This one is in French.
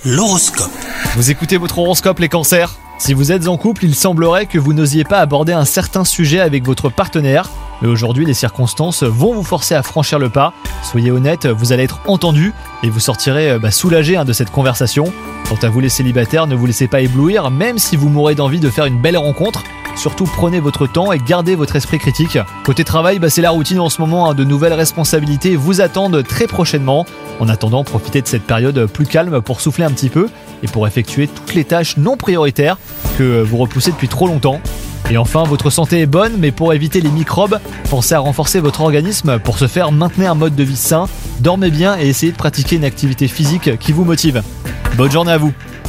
L'horoscope. Vous écoutez votre horoscope les cancers ? Si vous êtes en couple, il semblerait que vous n'osiez pas aborder un certain sujet avec votre partenaire. Mais aujourd'hui, les circonstances vont vous forcer à franchir le pas. Soyez honnête, vous allez être entendu et vous sortirez soulagé de cette conversation. Quant à vous les célibataires, ne vous laissez pas éblouir, même si vous mourrez d'envie de faire une belle rencontre. Surtout prenez votre temps et gardez votre esprit critique. Côté travail, c'est la routine en ce moment, de nouvelles responsabilités vous attendent très prochainement. En attendant, profitez de cette période plus calme pour souffler un petit peu et pour effectuer toutes les tâches non prioritaires que vous repoussez depuis trop longtemps. Et enfin, votre santé est bonne, mais pour éviter les microbes, pensez à renforcer votre organisme. Pour ce faire, maintenez un mode de vie sain, dormez bien et essayez de pratiquer une activité physique qui vous motive. Bonne journée à vous!